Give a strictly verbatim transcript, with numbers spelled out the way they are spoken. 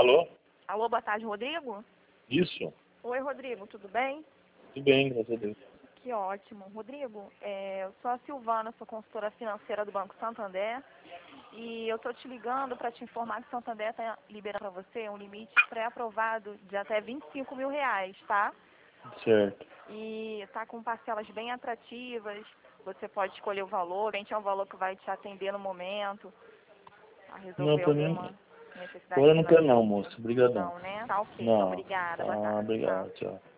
Alô? Alô, boa tarde, Rodrigo? Isso? Oi, Rodrigo, tudo bem? Tudo bem, graças a Deus. Que ótimo. Rodrigo, é, eu sou a Silvana, sou consultora financeira do Banco Santander e eu estou te ligando para te informar que o Santander está liberando para você um limite pré-aprovado de até vinte e cinco mil reais, tá? Certo. E está com parcelas bem atrativas, você pode escolher o valor, a gente é um valor que vai te atender no momento, a Não, resolver pra mim... alguma necessidade Agora eu não quero não, financeira. moço. Obrigadão. Não, né? Tá ok, então Não. obrigada, boa Ah, tarde. Tchau. obrigado, tchau.